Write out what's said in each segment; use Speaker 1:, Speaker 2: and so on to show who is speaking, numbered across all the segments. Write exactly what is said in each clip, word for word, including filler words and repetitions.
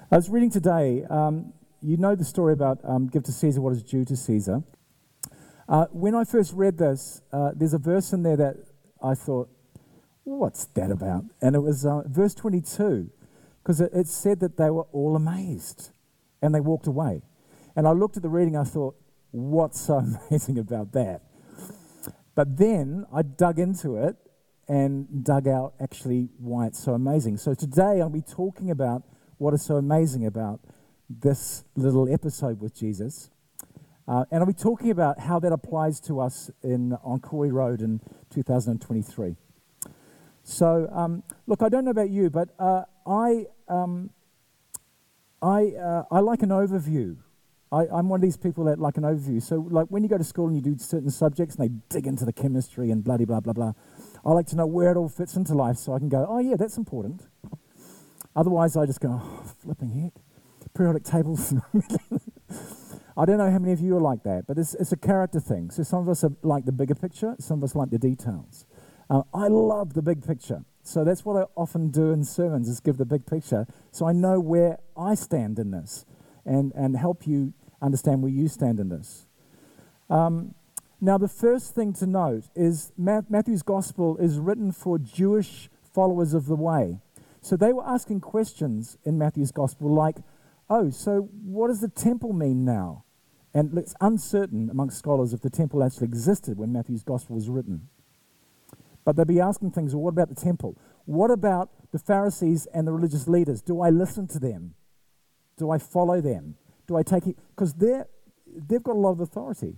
Speaker 1: I was reading today, um, you know the story about um, give to Caesar what is due to Caesar. Uh, when I first read this, uh, there's a verse in there that I thought, what's that about? And it was uh, verse twenty-two, because it, it said that they were all amazed and they walked away. And I looked at the reading, I thought, what's so amazing about that? But then I dug into it and dug out actually why it's so amazing. So today I'll be talking about what is so amazing about this little episode with Jesus. Uh, and I'll be talking about how that applies to us in on Corey Road in two thousand twenty-three. So, um, look, I don't know about you, but uh, I um, I uh, I like an overview. I, I'm one of these people that like an overview. So, like when you go to school and you do certain subjects and they dig into the chemistry and bloody blah blah blah, I like to know where it all fits into life so I can go, oh yeah, that's important. Otherwise, I just go, oh, flipping heck, periodic tables. I don't know how many of you are like that, but it's, it's a character thing. So some of us are like the bigger picture, some of us like the details. Uh, I love the big picture. So that's what I often do in sermons, is give the big picture so I know where I stand in this and, and help you understand where you stand in this. Um, now, the first thing to note is Ma- Matthew's Gospel is written for Jewish followers of the way. So they were asking questions in Matthew's Gospel like, oh, so what does the temple mean now? And it's uncertain amongst scholars if the temple actually existed when Matthew's Gospel was written. But they'd be asking things, well, what about the temple? What about the Pharisees and the religious leaders? Do I listen to them? Do I follow them? Do I take it? Because they're, they've got a lot of authority.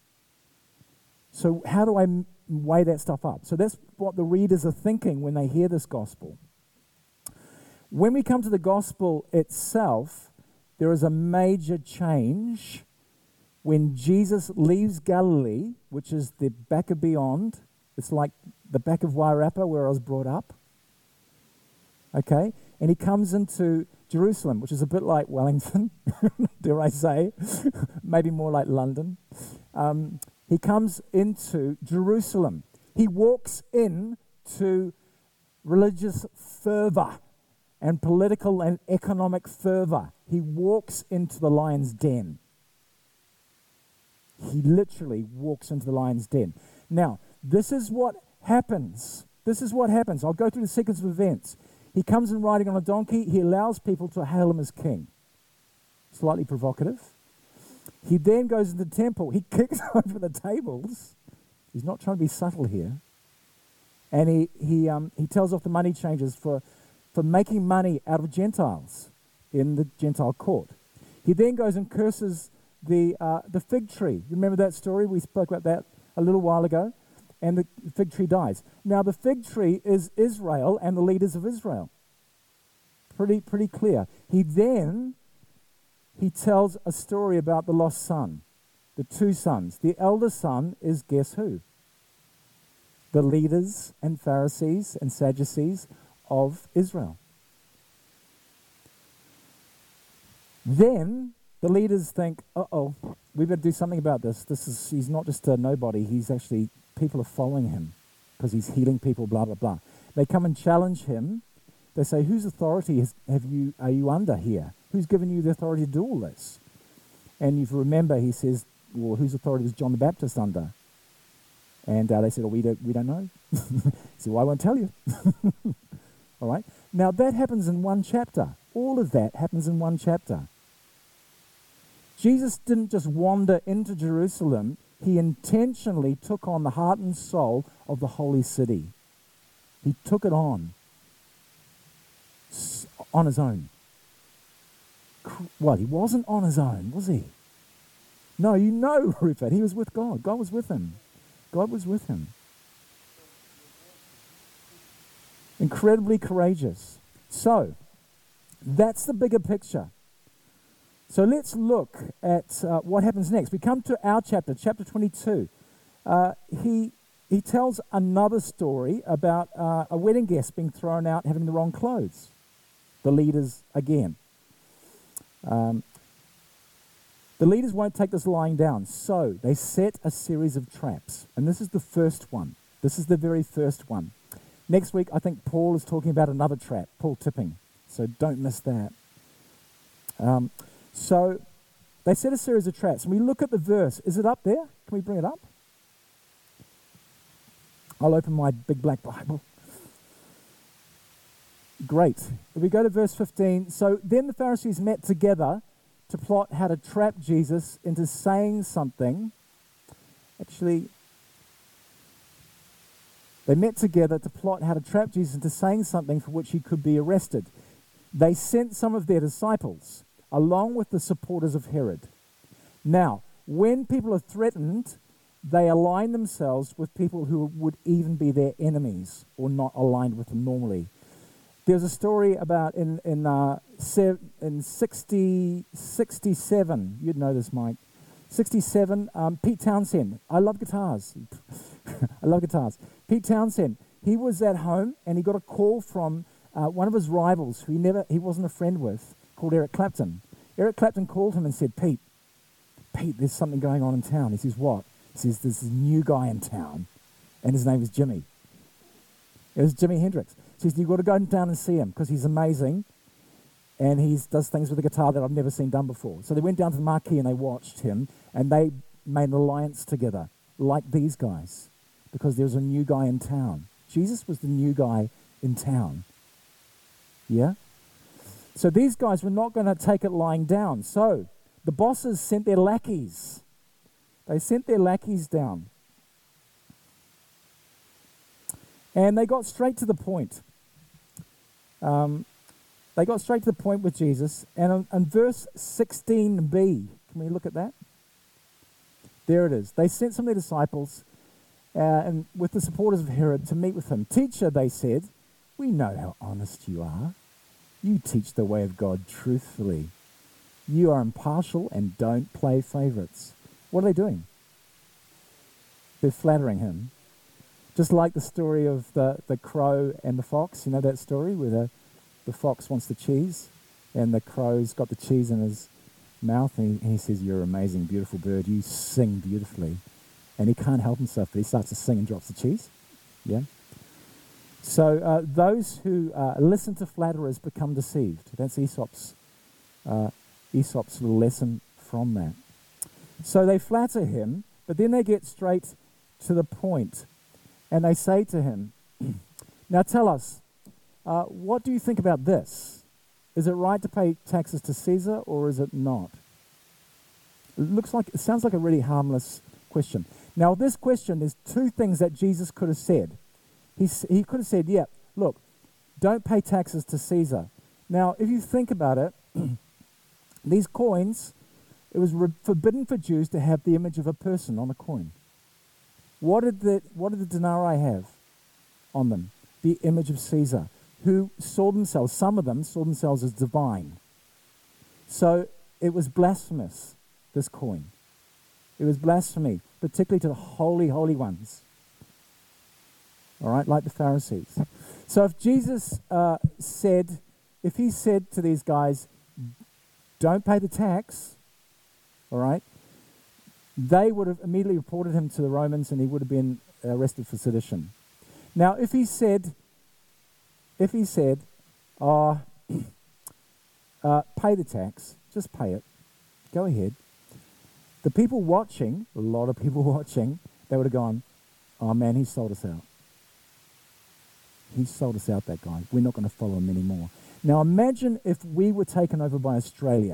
Speaker 1: So how do I m- weigh that stuff up? So that's what the readers are thinking when they hear this gospel. When we come to the gospel itself, there is a major change when Jesus leaves Galilee, which is the back of beyond. It's like the back of Wairarapa where I was brought up. Okay? And he comes into Jerusalem, which is a bit like Wellington, dare I say, maybe more like London. Um, he comes into Jerusalem. He walks in to religious fervor and political and economic fervor. He walks into the lion's den. He literally walks into the lion's den. Now, this is what happens. This is what happens. I'll go through the sequence of events. He comes in riding on a donkey. He allows people to hail him as king. Slightly provocative. He then goes into the temple. He kicks over the tables. He's not trying to be subtle here. And he he um, he tells off the money changers for, for making money out of Gentiles in the Gentile court. He then goes and curses the uh, the fig tree. Remember that story? We spoke about that a little while ago. And the fig tree dies. Now, the fig tree is Israel and the leaders of Israel. Pretty, pretty clear. He then, he tells a story about the lost son, the two sons. The elder son is, guess who? The leaders and Pharisees and Sadducees of Israel. Then the leaders think, uh-oh, we better do something about this. This is, he's not just a nobody, he's actually, people are following him because he's healing people, blah, blah, blah. They come and challenge him. They say, whose authority has, have you, are you under here? Who's given you the authority to do all this? And if you remember, he says, well, whose authority was John the Baptist under? And uh, they said, oh, we don't, we don't know. He said, well, I won't tell you. All right? Now, that happens in one chapter. All of that happens in one chapter. Jesus didn't just wander into Jerusalem. He intentionally took on the heart and soul of the holy city. He took it on, on his own. Well, he wasn't on his own, was he? No, you know, Rupert, he was with God. God was with him. God was with him. Incredibly courageous. So, that's the bigger picture. So let's look at uh, what happens next. We come to our chapter, chapter twenty-two. Uh, he he tells another story about uh, a wedding guest being thrown out having the wrong clothes. The leaders again. Um, the leaders won't take this lying down, so they set a series of traps. And this is the first one. This is the very first one. Next week, I think Paul is talking about another trap, Paul tipping. So don't miss that. Um, so they set a series of traps. And we look at the verse. Is it up there? Can we bring it up? I'll open my big black Bible. Great. If we go to verse fifteen. So then the Pharisees met together to plot how to trap Jesus into saying something. Actually, they met together to plot how to trap Jesus into saying something for which he could be arrested. They sent some of their disciples, along with the supporters of Herod. Now, when people are threatened, they align themselves with people who would even be their enemies or not aligned with them normally. There's a story about in in uh, sev- in sixty, sixty-seven, you'd know this, Mike, sixty-seven, um, Pete Townsend. I love guitars. I love guitars. Pete Townsend, he was at home and he got a call from uh, one of his rivals who he never he wasn't a friend with, called Eric Clapton. Eric Clapton called him and said, Pete, Pete, there's something going on in town. He says, what? He says, there's this new guy in town, and his name is Jimmy. It was Jimi Hendrix. He says, you've got to go down and see him because he's amazing, and he does things with a guitar that I've never seen done before. So they went down to the marquee and they watched him, and they made an alliance together, like these guys, because there was a new guy in town. Jesus was the new guy in town. Yeah? So these guys were not going to take it lying down. So the bosses sent their lackeys. They sent their lackeys down. And they got straight to the point. Um, they got straight to the point with Jesus. And in, in verse sixteen b, can we look at that? There it is. They sent some of their disciples uh, and with the supporters of Herod to meet with him. Teacher, they said, we know how honest you are. You teach the way of God truthfully. You are impartial and don't play favorites. What are they doing? They're flattering him. Just like the story of the, the crow and the fox. You know that story where the, the fox wants the cheese and the crow's got the cheese in his mouth and he, and he says, you're an amazing, beautiful bird. You sing beautifully. And he can't help himself, but he starts to sing and drops the cheese. Yeah. So uh, those who uh, listen to flatterers become deceived. That's Aesop's, uh, Aesop's little lesson from that. So they flatter him, but then they get straight to the point. And they say to him, now tell us, uh, what do you think about this? Is it right to pay taxes to Caesar or is it not? It looks like, it sounds like a really harmless question. Now, this question, there's two things that Jesus could have said. He, he could have said, yeah, look, don't pay taxes to Caesar. Now, if you think about it, these coins, it was re- forbidden for Jews to have the image of a person on a coin. What did the what did the denarii have on them? The image of Caesar, who saw themselves, some of them saw themselves as divine. So it was blasphemous, this coin. It was blasphemy, particularly to the holy, holy ones. All right, like the Pharisees. So if Jesus uh, said, if he said to these guys, don't pay the tax, all right, they would have immediately reported him to the Romans and he would have been arrested for sedition. Now, if he said, if he said, oh, uh, pay the tax, just pay it, go ahead. The people watching, a lot of people watching, they would have gone, oh man, he sold us out. He sold us out, that guy. We're not going to follow him anymore. Now imagine if we were taken over by Australia.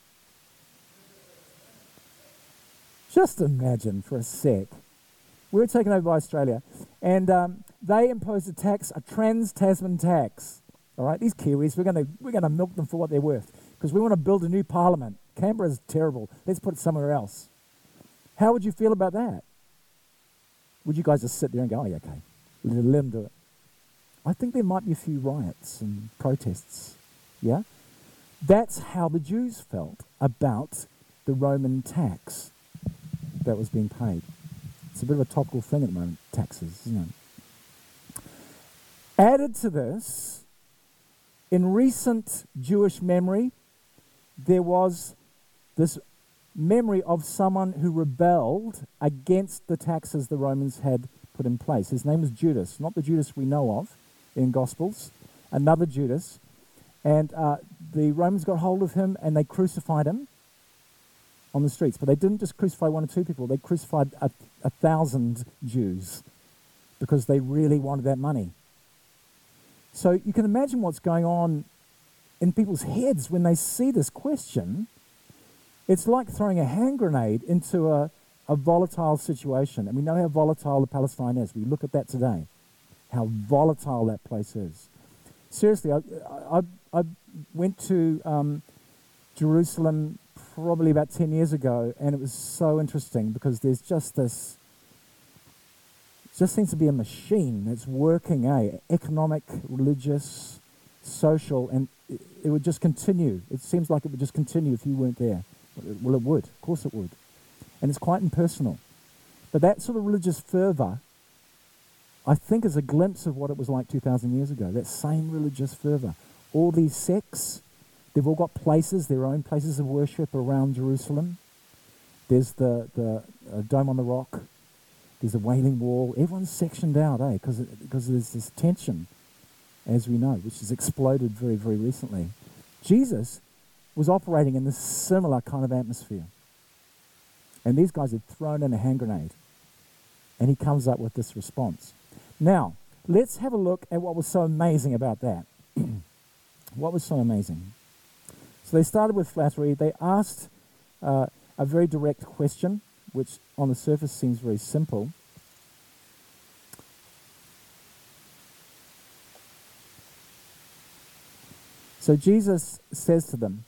Speaker 1: Just imagine for a sec. We were taken over by Australia, and um, they imposed a tax, a trans-Tasman tax. All right, these Kiwis, we're going to we're going to milk them for what they're worth because we want to build a new parliament. Canberra's terrible. Let's put it somewhere else. How would you feel about that? Would you guys just sit there and go, oh, yeah, okay, let, let them do it? I think there might be a few riots and protests. Yeah, that's how the Jews felt about the Roman tax that was being paid. It's a bit of a topical thing at the moment, taxes, isn't it? Added to this, in recent Jewish memory, there was this memory of someone who rebelled against the taxes the Romans had put in place. His name was Judas, not the Judas we know of in Gospels, another Judas. And uh, the Romans got hold of him and they crucified him on the streets. But they didn't just crucify one or two people. They crucified a, a thousand Jews because they really wanted that money. So you can imagine what's going on in people's heads when they see this question. It's like throwing a hand grenade into a, a volatile situation. And we know how volatile the Palestine is. We look at that today, how volatile that place is. Seriously, I, I, I went to um, Jerusalem probably about ten years ago, and it was so interesting because there's just this, it just seems to be a machine that's working, eh? Economic, religious, social, and it, it would just continue. It seems like it would just continue if you weren't there. Well, it would. Of course it would. And it's quite impersonal. But that sort of religious fervour, I think, is a glimpse of what it was like two thousand years ago. That same religious fervour. All these sects, they've all got places, their own places of worship around Jerusalem. There's the, the uh, Dome on the Rock. There's the Wailing Wall. Everyone's sectioned out, eh? Because because there's this tension, as we know, which has exploded very, very recently. Jesus was operating in this similar kind of atmosphere. And these guys had thrown in a hand grenade. And he comes up with this response. Now, let's have a look at what was so amazing about that. What was so amazing? So they started with flattery. They asked uh, a very direct question, which on the surface seems very simple. So Jesus says to them,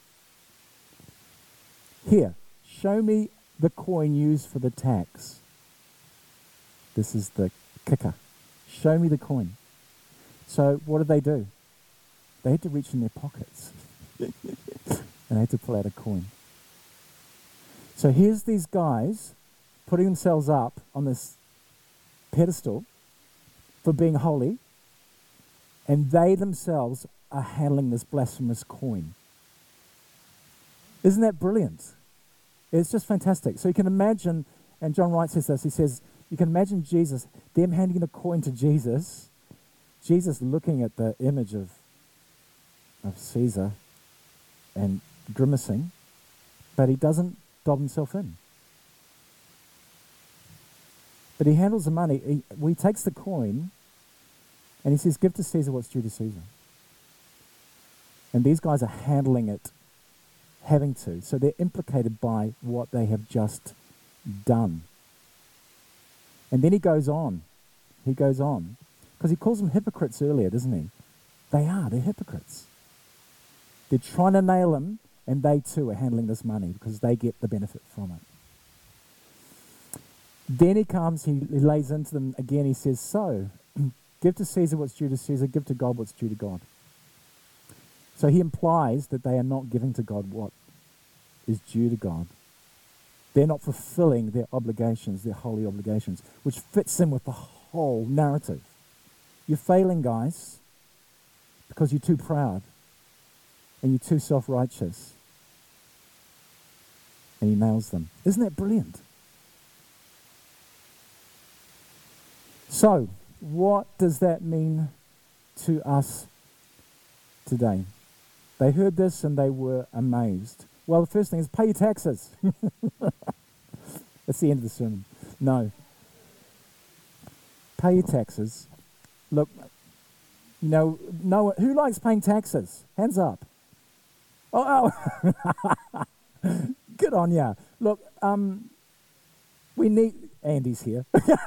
Speaker 1: "Here, show me the coin used for the tax." This is the kicker. Show me the coin. So what did they do? They had to reach in their pockets. And they had to pull out a coin. So here's these guys putting themselves up on this pedestal for being holy, and they themselves are handling this blasphemous coin. Isn't that brilliant? It's just fantastic. So you can imagine, and John Wright says this, he says, you can imagine Jesus, them handing the coin to Jesus, Jesus looking at the image of, of Caesar and grimacing, but he doesn't dob himself in. But he handles the money. He, well, he takes the coin and he says, "Give to Caesar what's due to Caesar." And these guys are handling it, having to. So they're implicated by what they have just done. And then he goes on. He goes on. Because he calls them hypocrites earlier, doesn't he? They are. They're hypocrites. They're trying to nail him, and they too are handling this money because they get the benefit from it. Then he comes, he, he lays into them again. He says, "So, give to Caesar what's due to Caesar, give to God what's due to God." So he implies that they are not giving to God what is due to God. They're not fulfilling their obligations, their holy obligations, which fits in with the whole narrative. You're failing, guys, because you're too proud and you're too self-righteous. And he nails them. Isn't that brilliant? So, what does that mean to us today? They heard this and they were amazed. Well, the first thing is pay your taxes. That's the end of the sermon. No. Pay your taxes. Look, you know, no, who likes paying taxes? Hands up. Oh, oh. Good on ya. Look, um, we need... Andy's here.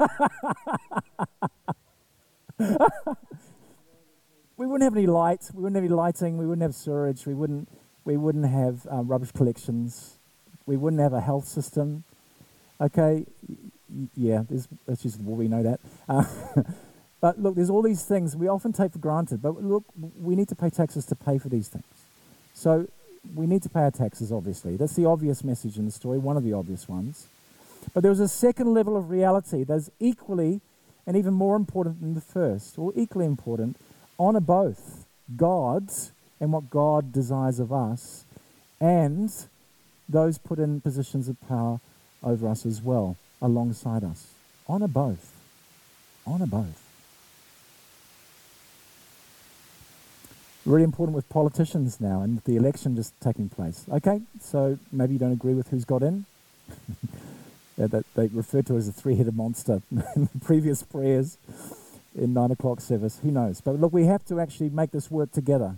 Speaker 1: We wouldn't have any light. We wouldn't have any lighting. We wouldn't have sewage. We wouldn't. We wouldn't have um, rubbish collections. We wouldn't have a health system. Okay, y- yeah. There's, that's just well, we know that. Uh, but look, there's all these things we often take for granted. But look, we need to pay taxes to pay for these things. So we need to pay our taxes. Obviously, that's the obvious message in the story. One of the obvious ones. But there was a second level of reality that's equally and even more important than the first, or equally important. Honor both God and what God desires of us, and those put in positions of power over us as well, alongside us. Honor both. Honor both. Really important with politicians now and the election just taking place. Okay, so maybe you don't agree with who's got in. Yeah, that they referred to as a three-headed monster in the previous prayers in nine o'clock service. Who knows? But look, we have to actually make this work together.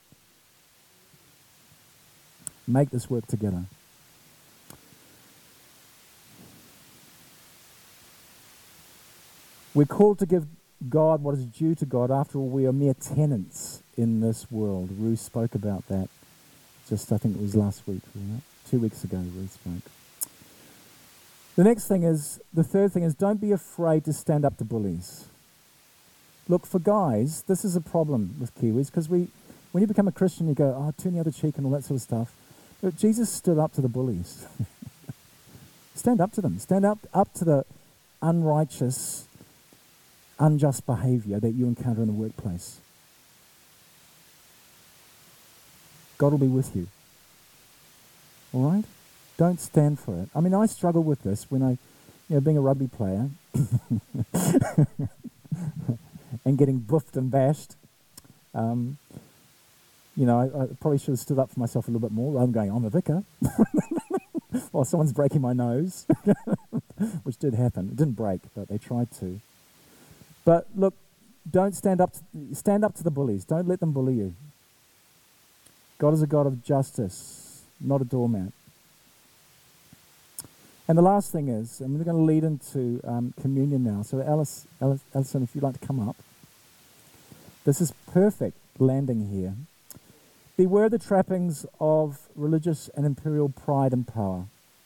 Speaker 1: Make this work together. We're called to give God what is due to God. After all, we are mere tenants in this world. Ruth spoke about that. Just, I think it was last week, wasn't it? Two weeks ago, Ruth spoke. The next thing is, the third thing is, don't be afraid to stand up to bullies. Look, for guys, this is a problem with Kiwis, because we, when you become a Christian, you go, oh, turn the other cheek and all that sort of stuff. But Jesus stood up to the bullies. Stand up to them. Stand up, up to the unrighteous, unjust behavior that you encounter in the workplace. God will be with you. All right? Don't stand for it. I mean, I struggle with this when I, you know, being a rugby player and getting buffed and bashed. Um, you know, I, I probably should have stood up for myself a little bit more rather than going, I'm a vicar. Or someone's breaking my nose, which did happen. It didn't break, but they tried to. But look, don't stand up to, stand up to the bullies. Don't let them bully you. God is a God of justice, not a doormat. And the last thing is, and we're going to lead into um, communion now. So Alice, Alice, Alison, if you'd like to come up. This is perfect landing here. Beware the trappings of religious and imperial pride and power.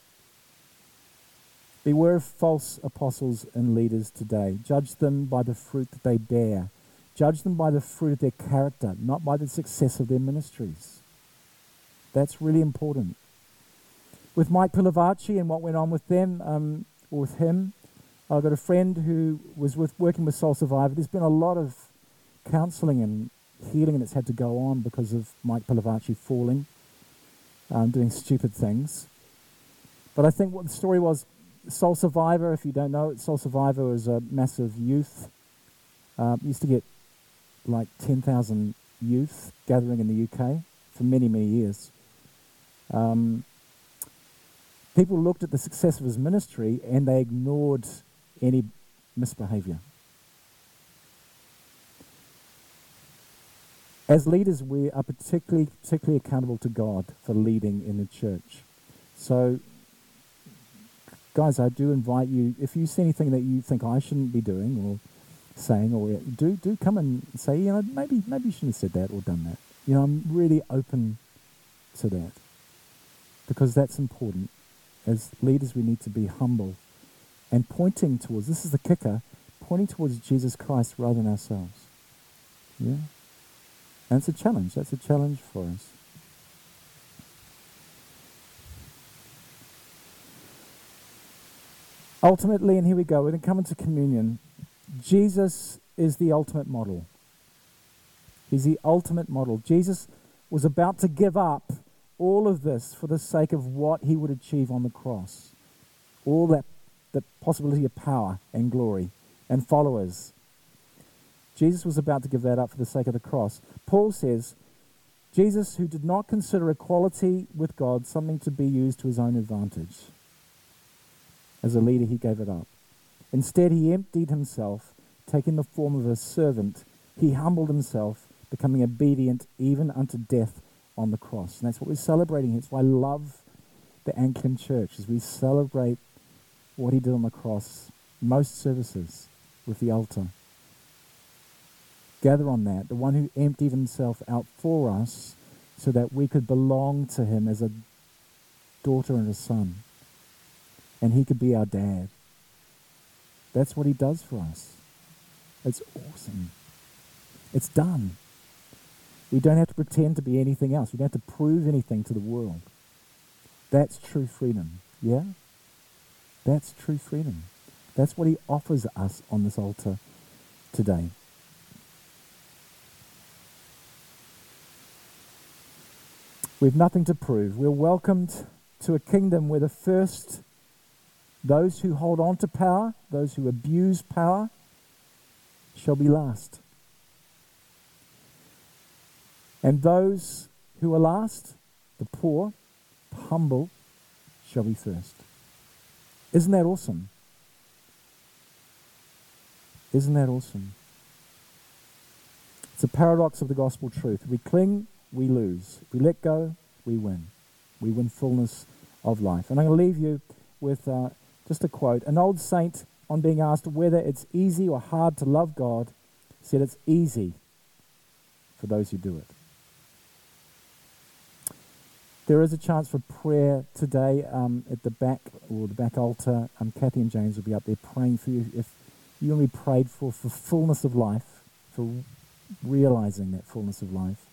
Speaker 1: Beware of false apostles and leaders today. Judge them by the fruit that they bear. Judge them by the fruit of their character, not by the success of their ministries. That's really important. With Mike Pilavachi and what went on with them, um, or with him, I've got a friend who was with working with Soul Survivor. There's been a lot of counselling and healing that's had to go on because of Mike Pilavachi falling, um, doing stupid things. But I think what the story was, Soul Survivor, if you don't know it, Soul Survivor was a massive youth. Uh, used to get like ten thousand youth gathering in the U K for many, many years. Um, people looked at the success of his ministry and they ignored any misbehaviour. As leaders, we are particularly particularly accountable to God for leading in the church. So, guys, I do invite you, if you see anything that you think I shouldn't be doing or saying, or do do come and say, you know, maybe maybe you shouldn't have said that or done that. You know, I'm really open to that because that's important. As leaders, we need to be humble and pointing towards, this is the kicker, pointing towards Jesus Christ rather than ourselves. Yeah? And it's a challenge. That's a challenge for us. Ultimately, and here we go, we're going to come into communion. Jesus is the ultimate model. He's the ultimate model. Jesus was about to give up all of this for the sake of what he would achieve on the cross. All that, the possibility of power and glory and followers. Jesus was about to give that up for the sake of the cross. Paul says, Jesus, who did not consider equality with God something to be used to his own advantage. As a leader, he gave it up. Instead, he emptied himself, taking the form of a servant. He humbled himself, becoming obedient even unto death on the cross. And that's what we're celebrating here. It's why I love the Anglican Church, as we celebrate what he did on the cross. Most services with the altar. Gather on that, the one who emptied himself out for us so that we could belong to him as a daughter and a son. And he could be our dad. That's what he does for us. It's awesome. It's done. We don't have to pretend to be anything else. We don't have to prove anything to the world. That's true freedom. Yeah? That's true freedom. That's what he offers us on this altar today. We've nothing to prove. We're welcomed to a kingdom where the first, those who hold on to power, those who abuse power, shall be last. And those who are last, the poor, the humble, shall be first. Isn't that awesome? Isn't that awesome? It's a paradox of the gospel truth. We cling, we lose. We let go, we win. We win fullness of life. And I'm going to leave you with uh, just a quote. An old saint, on being asked whether it's easy or hard to love God, said it's easy for those who do it. There is a chance for prayer today um, at the back, or the back altar. Um, Kathy and James will be up there praying for you. If you want to be prayed for, for fullness of life, for realizing that fullness of life.